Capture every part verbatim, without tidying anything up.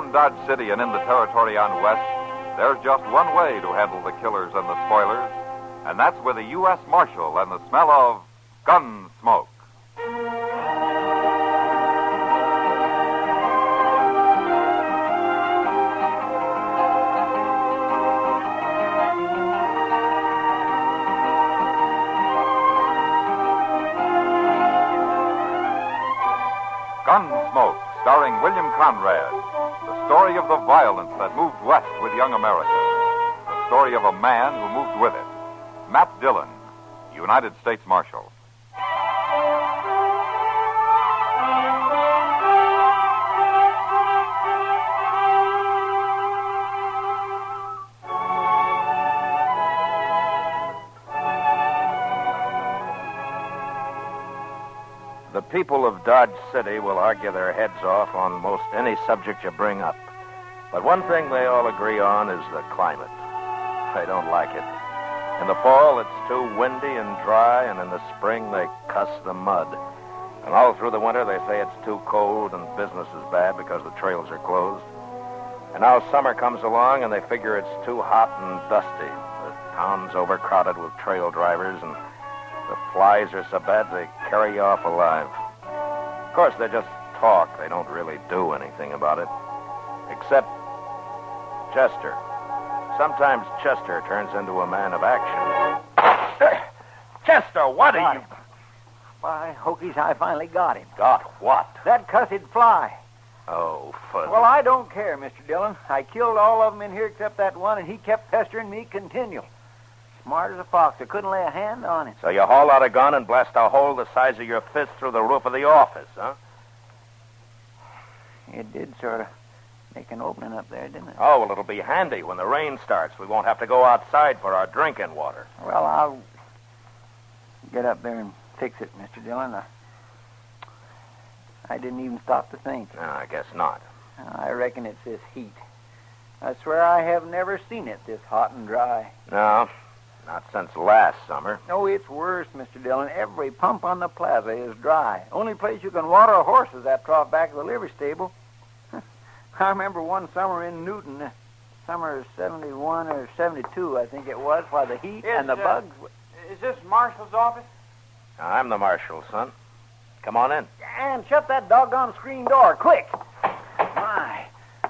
in Dodge City and in the territory on West, there's just one way to handle the killers and the spoilers, and that's with a U S Marshal and the smell of gun smoke. Gunsmoke, starring William Conrad. The story of the violence that moved west with young America. The story of a man who moved with it. Matt Dillon, United States Marshal. The people of Dodge City will argue their heads off on most any subject you bring up. But one thing they all agree on is the climate. They don't like it. In the fall, it's too windy and dry, and in the spring, they cuss the mud. And all through the winter, they say it's too cold and business is bad because the trails are closed. And now summer comes along, and they figure it's too hot and dusty. The town's overcrowded with trail drivers, and the flies are so bad they carry you off alive. Of course, they just talk. They don't really do anything about it. Except Chester. Sometimes Chester turns into a man of action. Chester, what are you... By hokies, I finally got him. Got what? That cussed fly. Oh, fuzzy. Well, I don't care, Mister Dillon. I killed all of them in here except that one, and he kept pestering me continual. Smart as a fox. I couldn't lay a hand on him. So you haul out a gun and blast a hole the size of your fist through the roof of the office, huh? It did sort of make an opening up there, didn't it? Oh, well, it'll be handy when the rain starts. We won't have to go outside for our drinking water. Well, I'll get up there and fix it, Mister Dillon. I, I didn't even stop to think. No, I guess not. I reckon it's this heat. I swear I have never seen it this hot and dry. No, not since last summer. No, it's worse, Mister Dillon. Every pump on the plaza is dry. Only place you can water a horse is that trough back of the livery stable. I remember one summer in Newton, uh, summer of seventy-one or seventy-two, I think it was, while the heat Is, and the uh, bugs... Is this Marshal's office? I'm the marshal, son. Come on in. And shut that doggone screen door, quick. My.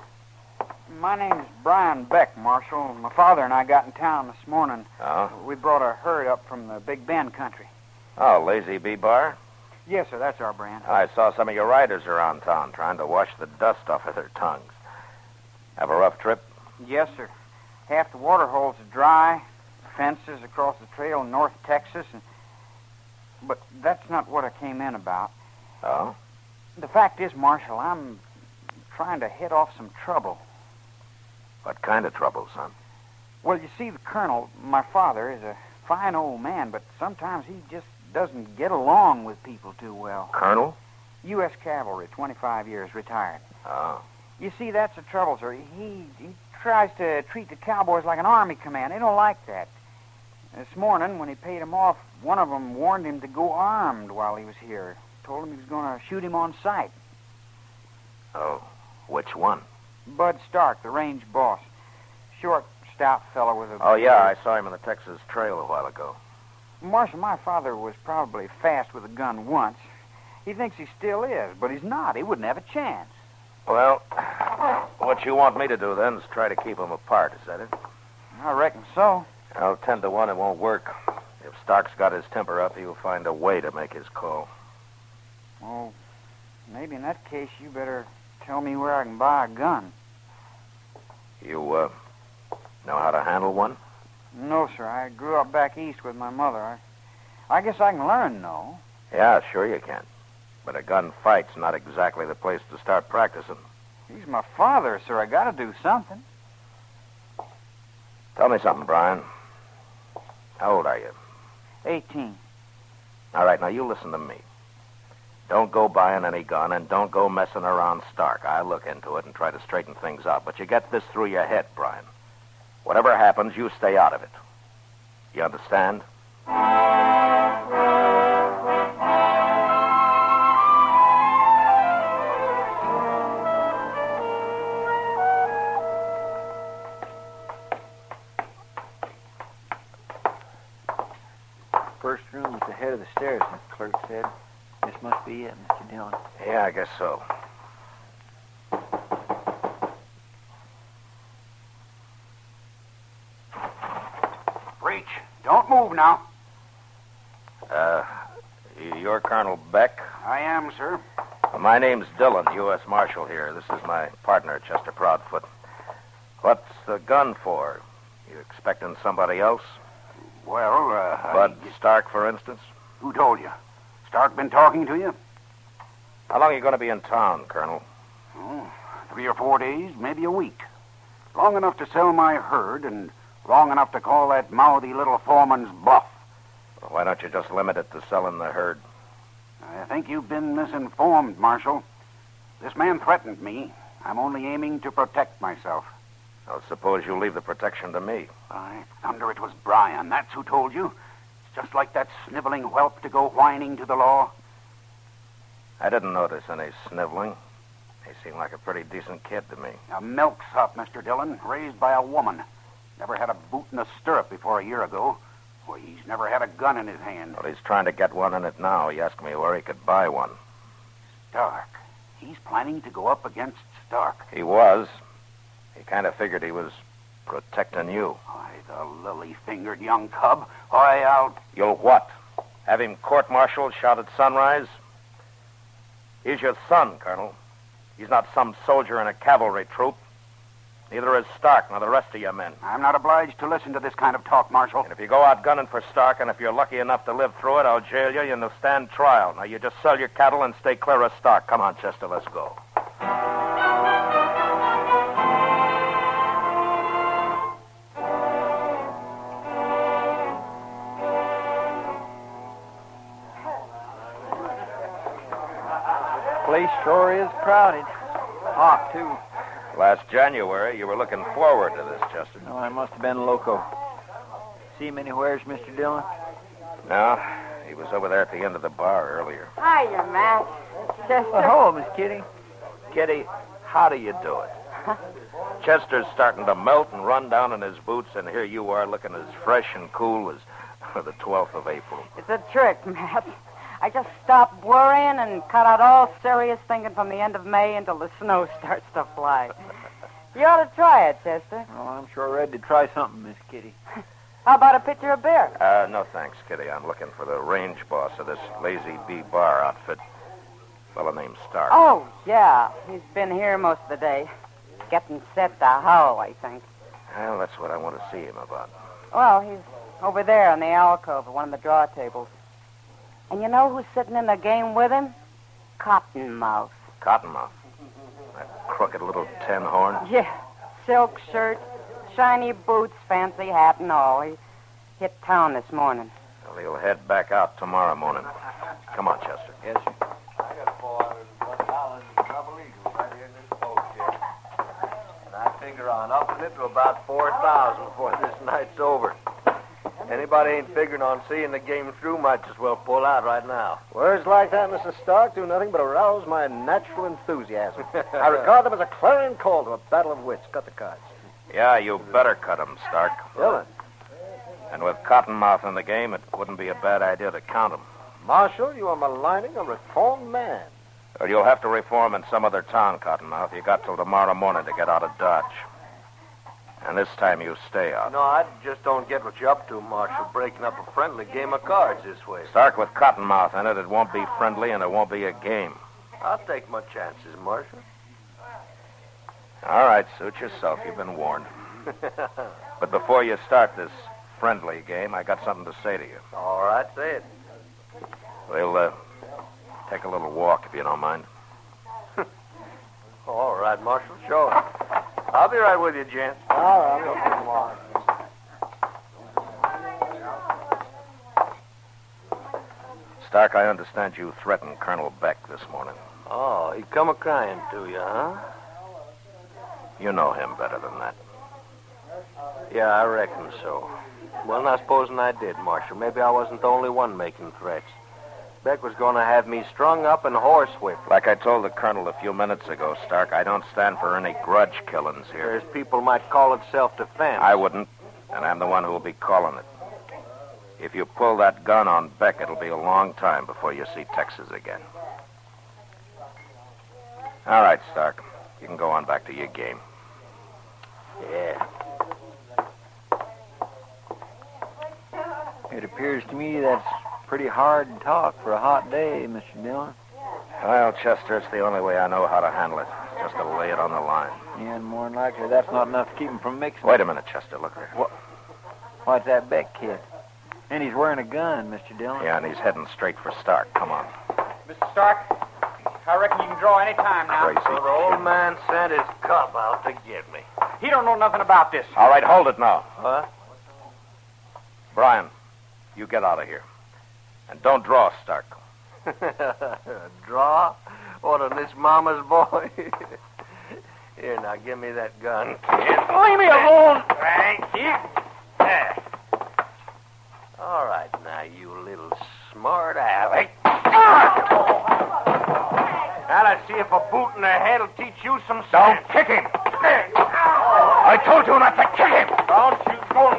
My name's Brian Beck, Marshal. My father and I got in town this morning. Oh? We brought a herd up from the Big Bend country. Oh, Lazy Bee Bar? Yes, sir, that's our brand. I saw some of your riders around town trying to wash the dust off of their tongues. Have a rough trip? Yes, sir. Half the water holes are dry, fences across the trail in North Texas, and... but that's not what I came in about. Oh? The fact is, Marshal, I'm trying to head off some trouble. What kind of trouble, son? Well, you see, the colonel, my father, is a fine old man, but sometimes he just doesn't get along with people too well. Colonel? U S Cavalry, twenty-five years, retired. Oh. You see, that's the trouble, sir. He, he tries to treat the cowboys like an army command. They don't like that. This morning, when he paid him off, one of them warned him to go armed while he was here. Told him he was going to shoot him on sight. Oh, which one? Bud Stark, the range boss. Short, stout fellow with a... Oh, yeah, I saw him in the Texas Trail a while ago. Marshal, my father was probably fast with a gun once. He thinks he still is, but he's not. He wouldn't have a chance. Well, what you want me to do, then, is try to keep them apart, is that it? I reckon so. Well, ten to one, it won't work. If Stark's got his temper up, he'll find a way to make his call. Well, maybe in that case, you better tell me where I can buy a gun. You, uh, know how to handle one? No, sir. I grew up back east with my mother. I, I guess I can learn, though. Yeah, sure you can. But a gun fight's not exactly the place to start practicing. He's my father, sir. I gotta do something. Tell me something, Brian. How old are you? Eighteen. All right, now you listen to me. Don't go buying any gun, and don't go messing around Stark. I'll look into it and try to straighten things out. But you get this through your head, Brian. Whatever happens, you stay out of it. You understand? First room at the head of the stairs, the clerk said. This must be it, Mister Dillon. Yeah, I guess so. Reach. Don't move now. Uh, you're Colonel Beck? I am, sir. Well, my name's Dillon, U S Marshal here. This is my partner, Chester Proudfoot. What's the gun for? You expecting somebody else? Well, uh... Bud I... Stark, for instance? Who told you? Stark been talking to you? How long are you going to be in town, Colonel? Oh, three or four days, maybe a week. Long enough to sell my herd and long enough to call that mouthy little foreman's bluff. Well, why don't you just limit it to selling the herd? I think you've been misinformed, Marshal. This man threatened me. I'm only aiming to protect myself. Well, suppose you leave the protection to me. By thunder, it was Brian. That's who told you. It's just like that sniveling whelp to go whining to the law. I didn't notice any sniveling. He seemed like a pretty decent kid to me. A milksop, Mister Dillon, raised by a woman. Never had a boot in a stirrup before a year ago. Well, he's never had a gun in his hand. Well, he's trying to get one in it now. He asked me where he could buy one. Stark. He's planning to go up against Stark. He was. He kind of figured he was protecting you. Why, the lily-fingered young cub. Why, I'll... You'll what? Have him court-martialed, shot at sunrise? He's your son, Colonel. He's not some soldier in a cavalry troop. Neither is Stark nor the rest of your men. I'm not obliged to listen to this kind of talk, Marshal. And if you go out gunning for Stark, and if you're lucky enough to live through it, I'll jail you and you'll stand trial. Now, you just sell your cattle and stay clear of Stark. Come on, Chester, let's go. Place sure is crowded. Hot, too. Last January, you were looking forward to this, Chester. Oh, I must have been loco. See him anywheres, Mister Dillon? No, he was over there at the end of the bar earlier. Hiya, Matt. Chester. Well, hello, Miss Kitty. Kitty, how do you do it? Chester's starting to melt and run down in his boots, and here you are looking as fresh and cool as the twelfth of April. It's a trick, Matt. I just stopped worrying and cut out all serious thinking from the end of May until the snow starts to fly. You ought to try it, Chester. Oh, I'm sure ready to try something, Miss Kitty. How about a pitcher of beer? Uh, no thanks, Kitty. I'm looking for the range boss of this Lazy Bee bar outfit. Fellow named Stark. Oh, yeah. He's been here most of the day. Getting set to howl, I think. Well, that's what I want to see him about. Well, he's over there in the alcove at one of the draw tables. And you know who's sitting in the game with him? Cottonmouth. Cottonmouth. That crooked little tin horn. Yeah. Silk shirt, shiny boots, fancy hat and all. He hit town this morning. Well, he'll head back out tomorrow morning. Come on, Chester. Yes, sir. I got four hundred one dollars in double eagles right here in this boat check. And I figure on upping it to about four thousand before this night's over. Anybody ain't figuring on seeing the game through might as well pull out right now. Words like that, Mister Stark, do nothing but arouse my natural enthusiasm. I regard them as a clarion call to a battle of wits. Cut the cards. Yeah, you better cut him, Stark. Dillon. And with Cottonmouth in the game, it wouldn't be a bad idea to count him. Marshal, you are maligning a reformed man. Well, you'll have to reform in some other town, Cottonmouth. You got till tomorrow morning to get out of Dodge. And this time you stay out. No, I just don't get what you're up to, Marshal, breaking up a friendly game of cards this way. Stark, with Cottonmouth in it, it won't be friendly and it won't be a game. I'll take my chances, Marshal. All right, suit yourself. You've been warned. But before you start this friendly game, I got something to say to you. All right, say it. We'll uh, take a little walk, if you don't mind. All right, Marshal, sure. I'll be right with you, gent. All right, I'll go tomorrow. Stark, I understand you threatened Colonel Beck this morning. Oh, he come a-crying to you, huh? You know him better than that. Yeah, I reckon so. Well, now, supposing I did, Marshal, maybe I wasn't the only one making threats. Beck was going to have me strung up and horsewhipped. Like I told the Colonel a few minutes ago, Stark, I don't stand for any grudge killings here. There's people might call it self-defense. I wouldn't, and I'm the one who will be calling it. If you pull that gun on Beck, it'll be a long time before you see Texas again. All right, Stark. You can go on back to your game. Yeah. It appears to me that's pretty hard talk for a hot day, Mister Dillon. Well, Chester, it's the only way I know how to handle it. Just to lay it on the line. Yeah, and more than likely that's not enough to keep him from mixing. Wait a minute, Chester. Look there. What? What's that Beck kid? And he's wearing a gun, Mister Dillon. Yeah, and he's heading straight for Stark. Come on. Mister Stark, I reckon you can draw any time now. Crazy. So the old man sent his cub out to get me. He don't know nothing about this. All right, hold it now. Huh? Brian, you get out of here. And don't draw, Stark. Draw? What, on this mama's boy? Here, now, give me that gun, kid. Leave me alone. Thank you. There. All right, now, you little smart aleck. Now, let's see if a boot in the head will teach you some sense. Don't kick him. I told you not to kick him. Don't you go...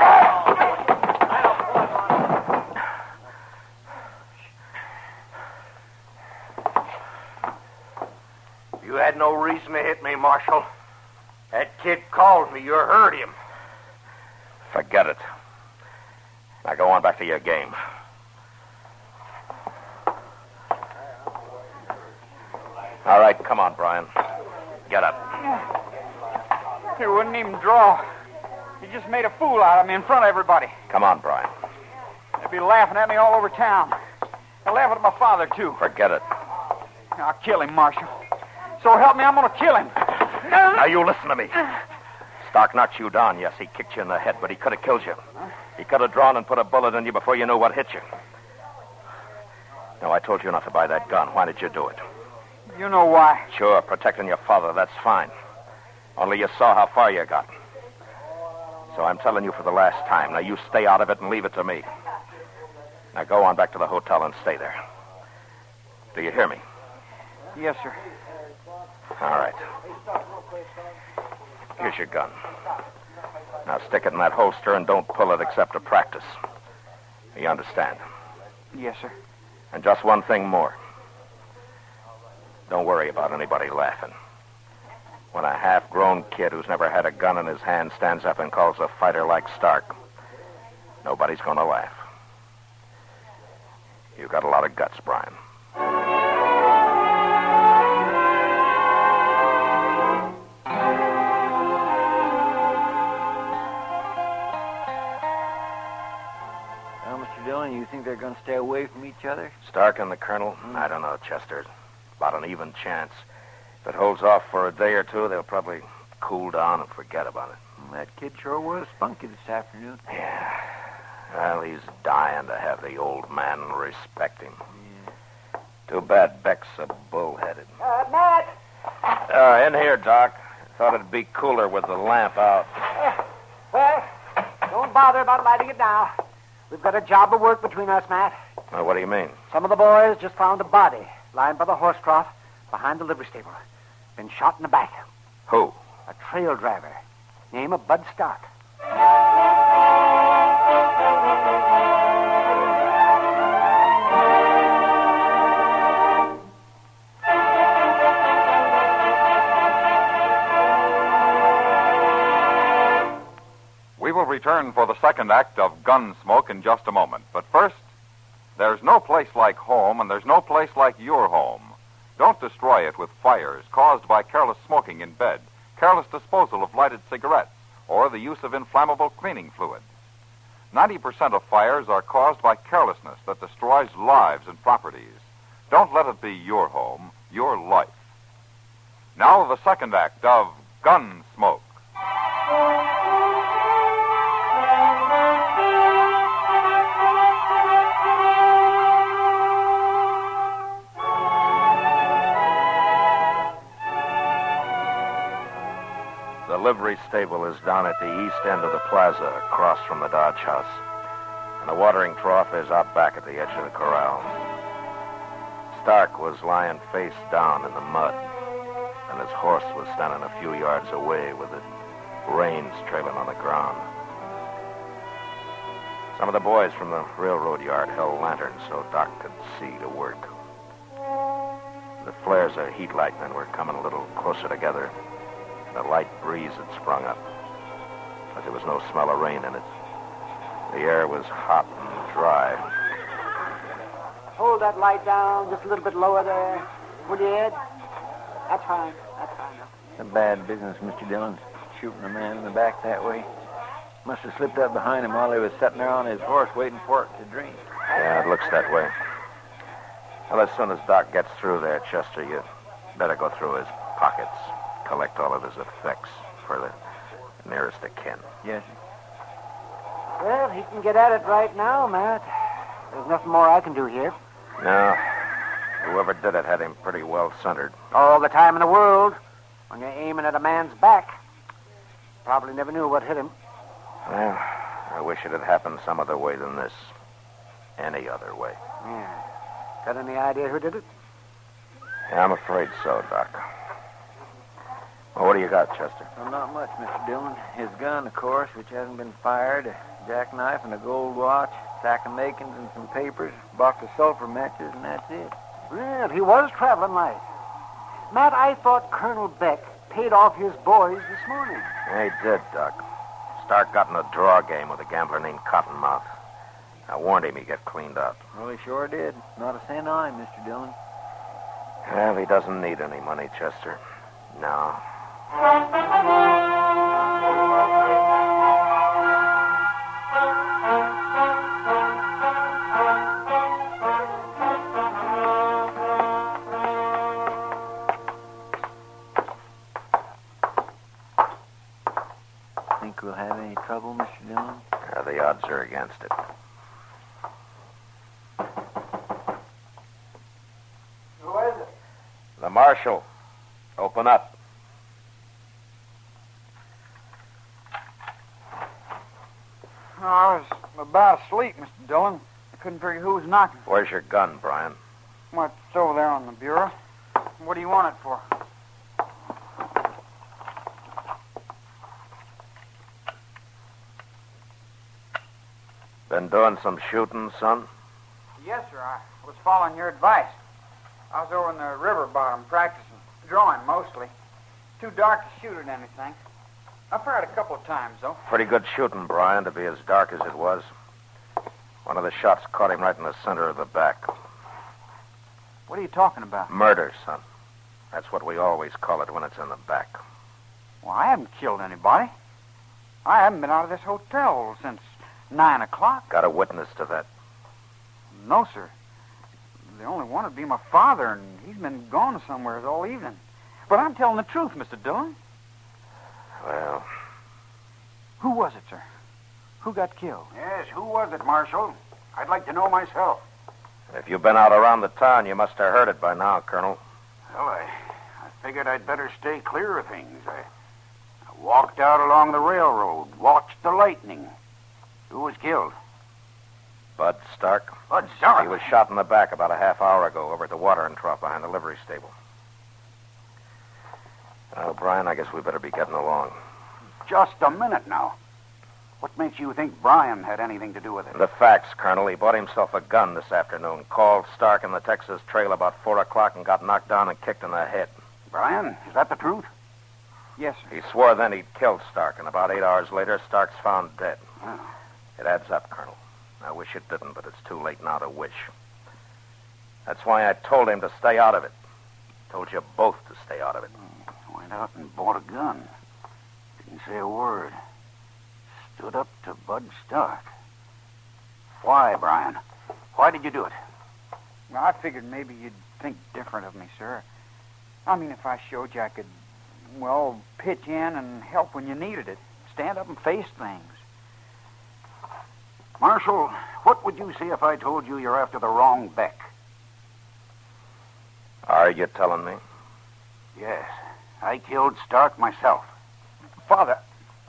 You had no reason to hit me, Marshal. That kid called me. You heard him. Forget it. Now go on back to your game. All right, come on, Brian. Get up. He wouldn't even draw. He just made a fool out of me in front of everybody. Come on, Brian. They'll be laughing at me all over town. They're laughing at my father, too. Forget it. I'll kill him, Marshal. So help me, I'm going to kill him. Now you listen to me. Stark knocked you down. Yes, he kicked you in the head, but he could have killed you. He could have drawn and put a bullet in you before you knew what hit you. Now, I told you not to buy that gun. Why did you do it? You know why. Sure, protecting your father, that's fine. Only you saw how far you got. So I'm telling you for the last time. Now, you stay out of it and leave it to me. Now, go on back to the hotel and stay there. Do you hear me? Yes, sir. All right. Here's your gun. Now stick it in that holster and don't pull it except to practice. You understand? Yes, sir. And just one thing more. Don't worry about anybody laughing. When a half-grown kid who's never had a gun in his hand stands up and calls a fighter like Stark, nobody's going to laugh. You got a lot of guts, Brian. You think they're going to stay away from each other? Stark and the Colonel? Mm. I don't know, Chester. About an even chance. If it holds off for a day or two, they'll probably cool down and forget about it. Well, that kid sure was spunky this afternoon. Yeah. Well, he's dying to have the old man respect him. Yeah. Too bad Beck's a bullheaded. Uh, Matt! Uh, in here, Doc. Thought it'd be cooler with the lamp out. Uh, well, don't bother about lighting it now. We've got a job of work between us, Matt. Well, what do you mean? Some of the boys just found a body lying by the horse trough behind the livery stable. Been shot in the back. Who? A trail driver. Name of Bud Stark. We will return for the second act of Gunsmoke in just a moment. But first, there's no place like home, and there's no place like your home. Don't destroy it with fires caused by careless smoking in bed, careless disposal of lighted cigarettes, or the use of inflammable cleaning fluids. ninety percent of fires are caused by carelessness that destroys lives and properties. Don't let it be your home, your life. Now the second act of Gunsmoke. The livery stable is down at the east end of the plaza, across from the Dodge house. And the watering trough is out back at the edge of the corral. Stark was lying face down in the mud, and his horse was standing a few yards away with the reins trailing on the ground. Some of the boys from the railroad yard held lanterns so Doc could see to work. The flares of heat lightning were coming a little closer together. A light breeze had sprung up, but there was no smell of rain in it. The air was hot and dry. Hold that light down just a little bit lower there. Will you, Ed? That's fine. That's fine. It's a bad business, Mister Dillon, shooting a man in the back that way. Must have slipped up behind him while he was sitting there on his horse waiting for it to drink. Yeah, it looks that way. Well, as soon as Doc gets through there, Chester, you better go through his pockets, collect all of his effects for the nearest of kin. Yes, sir. Well, he can get at it right now, Matt. There's nothing more I can do here. No, whoever did it had him pretty well centered. All the time in the world. When you're aiming at a man's back. Probably never knew what hit him. Well, I wish it had happened some other way than this. Any other way. Yeah. Got any idea who did it? Yeah, I'm afraid so, Doc. Well, what do you got, Chester? Well, not much, Mister Dillon. His gun, of course, which hasn't been fired, a jackknife and a gold watch, sack of makings and some papers, box of sulfur matches, and that's it. Well, he was traveling light. Matt, I thought Colonel Beck paid off his boys this morning. Yeah, he did, Doc. Stark got in a draw game with a gambler named Cottonmouth. I warned him he'd get cleaned out. Well, he sure did. Not a cent on him, Mister Dillon. Well, he doesn't need any money, Chester. No. Think we'll have any trouble, Mister Dillon? Uh, the odds are against it. Who is it? The marshal. Open up. Oh, I was about asleep, Mister Dillon. I couldn't figure who was knocking. Where's your gun, Brian? What's over there on the bureau? What do you want it for? Been doing some shooting, son? Yes, sir. I was following your advice. I was over in the river bottom practicing. Drawing, mostly. Too dark to shoot at anything. I fired a couple of times, though. Pretty good shooting, Brian, to be as dark as it was. One of the shots caught him right in the center of the back. What are you talking about? Murder, son. That's what we always call it when it's in the back. Well, I haven't killed anybody. I haven't been out of this hotel since nine o'clock. Got a witness to that? No, sir. The only one would be my father, and he's been gone somewhere all evening. But I'm telling the truth, Mister Dillon. Well, Who was it, sir? Who got killed? Yes, who was it, Marshal? I'd like to know myself. if you've been out around the town, you must have heard it by now, Colonel. Well, I, I figured I'd better stay clear of things. I, I walked out along the railroad, watched the lightning. Who was killed? Bud Stark. Bud Stark? He was shot in the back about a half hour ago over at the watering trough behind the livery stable. Well, Brian, I guess we better be getting along. Just a minute now. What makes you think Brian had anything to do with it? The facts, Colonel. He bought himself a gun this afternoon, called Stark in the Texas Trail about four o'clock and got knocked down and kicked in the head. Brian, is that the truth? Yes, sir. He swore then he'd killed Stark, and about eight hours later, Stark's found dead. Oh. It adds up, Colonel. I wish it didn't, but it's too late now to wish. That's why I told him to stay out of it. Told you both to stay out of it. Went out and bought a gun. Didn't say a word. Stood up to Bud Stark. Why, Brian? Why did you do it? Well, I figured maybe you'd think different of me, sir. I mean, if I showed you I could, well, pitch in and help when you needed it. Stand up and face things. Marshal, what would you say if I told you you're after the wrong Beck? Are you telling me? Yes. I killed Stark myself. Father.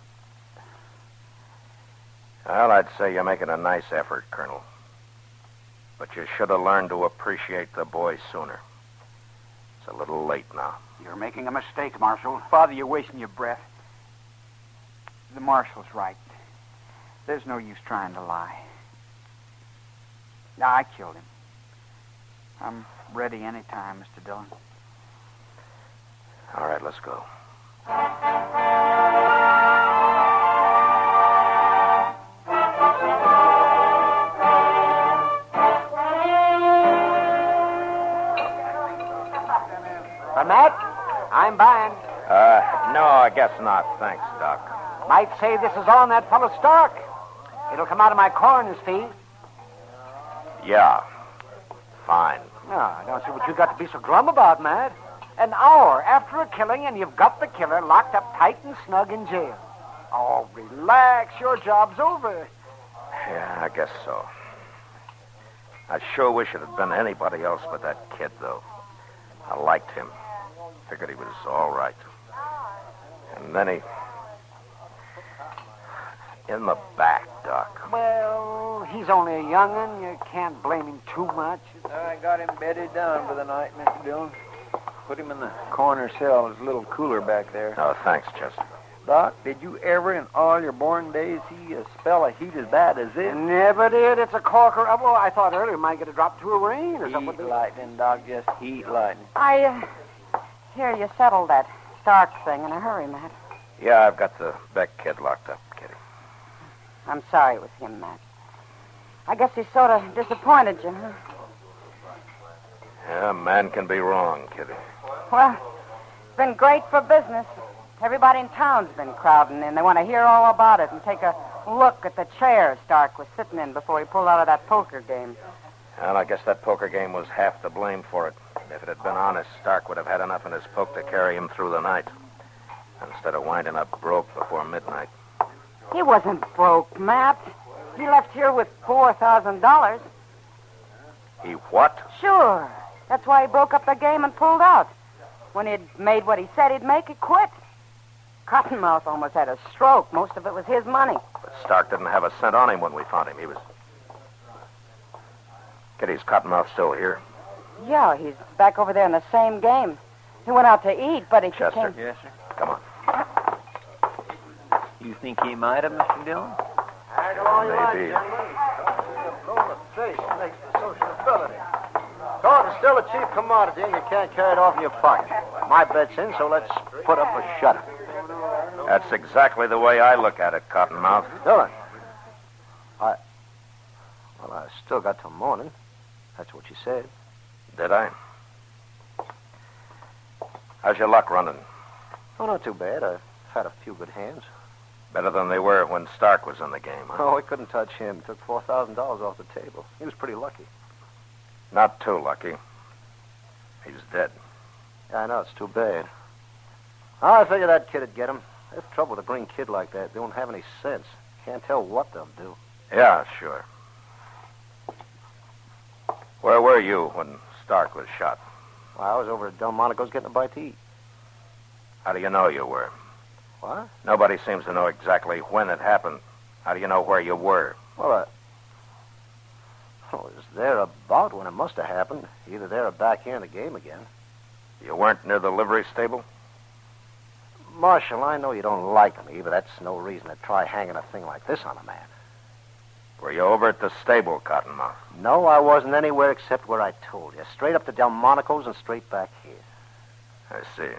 Well, I'd say you're making a nice effort, Colonel. But you should have learned to appreciate the boy sooner. It's a little late now. You're making a mistake, Marshal. Father, you're wasting your breath. The marshal's right. There's no use trying to lie. Yeah, I killed him. I'm ready any time, Mister Dillon. All right, let's go. For Matt, I'm buying. Uh, no, I guess not. Thanks, Doc. Might say this is on that fellow Stark. It'll come out of my coroner's fee. Yeah. Fine. No, I don't see what you got to be so glum about, Matt. An hour after a killing, and you've got the killer locked up tight and snug in jail. Oh, relax. Your job's over. Yeah, I guess so. I sure wish it had been anybody else but that kid, though. I liked him. Figured he was all right. And then he... In the back, Doc. Well, he's only a young'un. You can't blame him too much. I got him bedded down for the night, Mister Dillon. Put him in the corner cell. It's a little cooler back there. Oh, thanks, Chester. Doc, did you ever in all your born days see a spell of heat as bad as this? Never did. It's a corker. Oh, well, I thought earlier we might get a drop to a rain or Heat something. lightning, Doc, just heat lightning. I uh, hear you settled that Stark thing in a hurry, Matt. Yeah, I've got the Beck kid locked up, Kitty. I'm sorry it was him, Matt. I guess he sort of disappointed you, huh? Yeah, a man can be wrong, Kitty. Well, it's been great for business. Everybody in town's been crowding in. They want to hear all about it and take a look at the chair Stark was sitting in before he pulled out of that poker game. And I guess that poker game was half to blame for it. If it had been honest, Stark would have had enough in his poke to carry him through the night, instead of winding up broke before midnight. He wasn't broke, Matt. He left here with four thousand dollars. He what? Sure. That's why he broke up the game and pulled out. When he'd made what he said he'd make, he quit. Cottonmouth almost had a stroke. Most of it was his money. But Stark didn't have a cent on him when we found him. He was... Kitty's Cottonmouth still here? Yeah, he's back over there in the same game. He went out to eat, but he Chester. came... Yes, sir. Come on. You think he might have, Mister Dillon? Maybe. Fish makes the sociability. Gold is still a cheap commodity, and you can't carry it off in your pocket. My bet's in, so let's put up a shutter. That's exactly the way I look at it, Cottonmouth. Dillon, I... Well, I still got till morning. That's what you said. Did I? How's your luck running? Oh, not too bad. I've had a few good hands. Better than they were when Stark was in the game, huh? Oh, we couldn't touch him. Took four thousand dollars off the table. He was pretty lucky. Not too lucky. He's dead. Yeah, I know. It's too bad. I figured that kid would get him. There's trouble with a green kid like that. They don't have any sense. Can't tell what they'll do. Yeah, sure. Where were you when Stark was shot? Well, I was over at Delmonico's getting a bite to eat. How do you know you were? What? Nobody seems to know exactly when it happened. How do you know where you were? Well, I... I was there about when it must have happened. Either there or back here in the game again. You weren't near the livery stable? Marshal, I know you don't like me, but that's no reason to try hanging a thing like this on a man. Were you over at the stable, Cottonmouth? No, I wasn't anywhere except where I told you. Straight up to Delmonico's and straight back here. I see.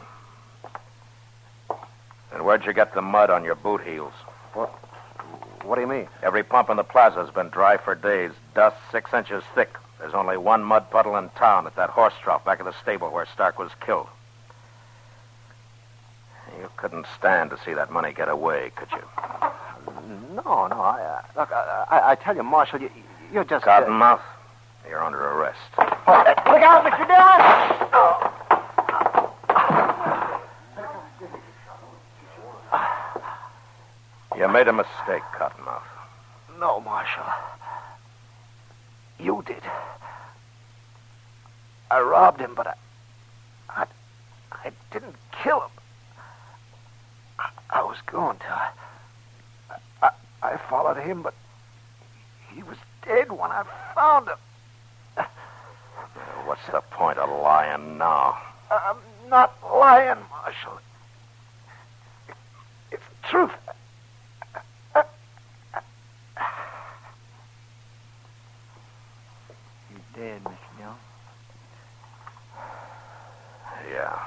And where'd you get the mud on your boot heels? What? What do you mean? Every pump in the plaza's been dry for days. Dust six inches thick. There's only one mud puddle in town at that horse trough back of the stable where Stark was killed. You couldn't stand to see that money get away, could you? No, no. I, uh, look, I, I, I tell you, Marshal, you, you're just... uh, Cottonmouth, you're under arrest. Look out, Mister Dillon! Oh. You made a mistake, Cottonmouth. No, Marshal. You did. I robbed him, but I... I, I didn't kill him. I, I was going to. I, I, I followed him, but he was dead when I found him. What's the point of lying now? I'm not lying, Marshal. It's the truth. dead, Mister Dillon. Yeah.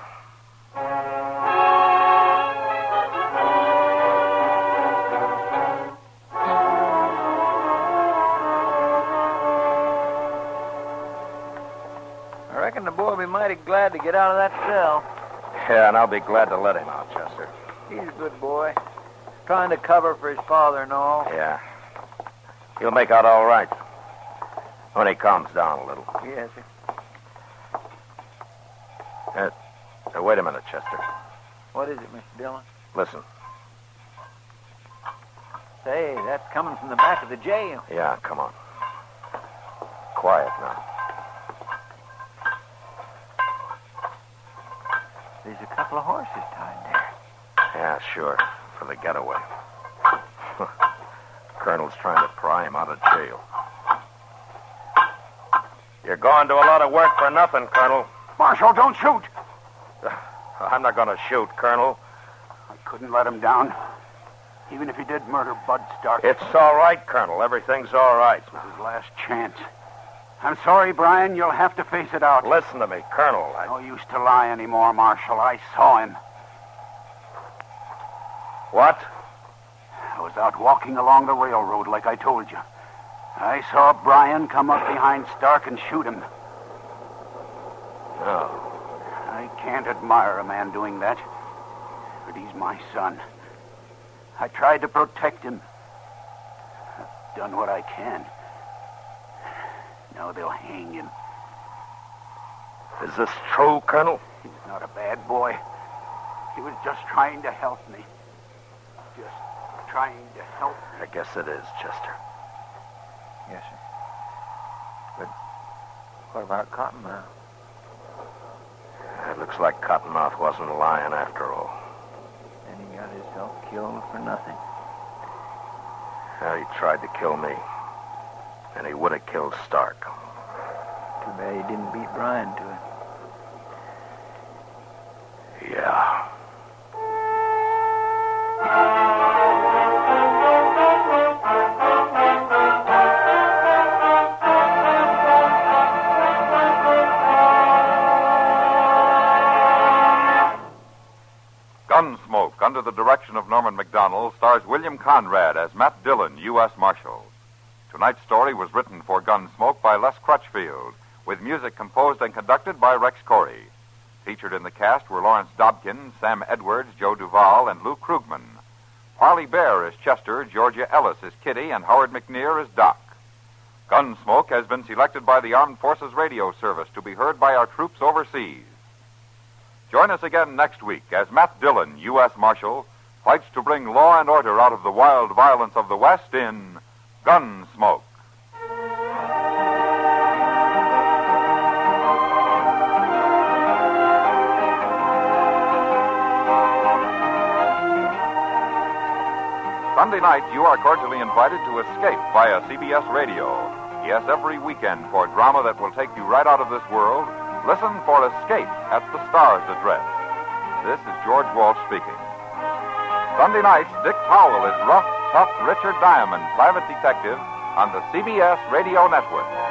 I reckon the boy will be mighty glad to get out of that cell. Yeah, and I'll be glad to let him out, Chester. He's a good boy. Trying to cover for his father and all. Yeah. He'll make out all right. When he calms down a little. Yes, sir. Uh, uh, wait a minute, Chester. What is it, Mister Dillon? Listen. Say, that's coming from the back of the jail. Yeah, come on. Quiet now. There's a couple of horses tied there. Yeah, sure. For the getaway. Colonel's trying to pry him out of jail. You're going to a lot of work for nothing, Colonel. Marshal, don't shoot. I'm not going to shoot, Colonel. I couldn't let him down. Even if he did murder Bud Stark. It's all right, Colonel. Everything's all right. This is his last chance. I'm sorry, Brian. You'll have to face it out. Listen to me, Colonel. I... No use to lie anymore, Marshal. I saw him. What? I was out walking along the railroad like I told you. I saw Brian come up behind Stark and shoot him. Oh. I can't admire a man doing that. But he's my son. I tried to protect him. I've done what I can. Now they'll hang him. Is this true, Colonel? He's not a bad boy. He was just trying to help me. Just trying to help me. I guess it is, Chester. Yes, sir. But what about Cottonmouth? It looks like Cottonmouth wasn't lying after all. And he got himself killed for nothing. Well, he tried to kill me. And he would have killed Stark. Too bad he didn't beat Brian to it. Yeah. Gunsmoke, under the direction of Norman Macdonnell, stars William Conrad as Matt Dillon, U S Marshal. Tonight's story was written for Gunsmoke by Les Crutchfield, with music composed and conducted by Rex Corey. Featured in the cast were Lawrence Dobkin, Sam Edwards, Joe Duvall, and Lou Krugman. Parley Bear is Chester, Georgia Ellis is Kitty, and Howard McNear is Doc. Gunsmoke has been selected by the Armed Forces Radio Service to be heard by our troops overseas. Join us again next week as Matt Dillon, U S Marshal, fights to bring law and order out of the wild violence of the West in Gunsmoke. Sunday night, you are cordially invited to escape via C B S Radio. Yes, every weekend for drama that will take you right out of this world, listen for Escape at the Star's Address. This is George Walsh speaking. Sunday nights, Dick Powell is rough, tough Richard Diamond, private detective, on the C B S Radio Network.